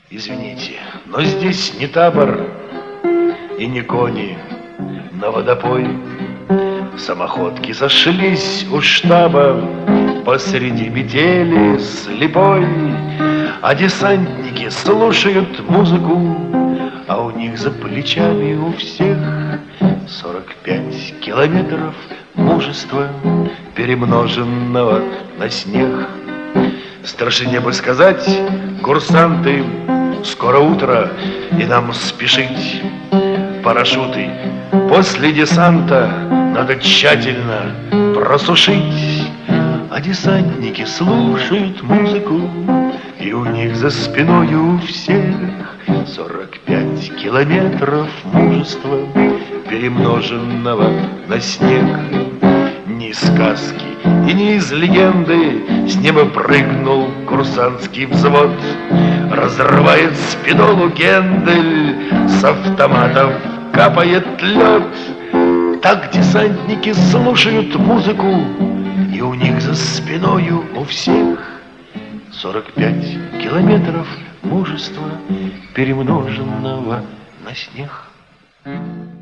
Извините, но здесь не табор и не кони на водопой. Самоходки сошлись у штаба посреди метели слепой, а десантники слушают музыку, а у них за плечами у всех 45 километров мужества, перемноженного на снег. Старшине бы сказать: курсанты, скоро утро, и нам спешить. Парашюты после десанта надо тщательно просушить. А десантники слушают музыку, и у них за спиной у всех 45 километров мужества, перемноженного на снег. Ни из сказки и ни из легенды с неба прыгнул курсантский взвод. Разрывает спидолу Гендель, с автоматов капает лед. Так десантники слушают музыку, и у них за спиною у всех 45 километров мужества, перемноженного на снег.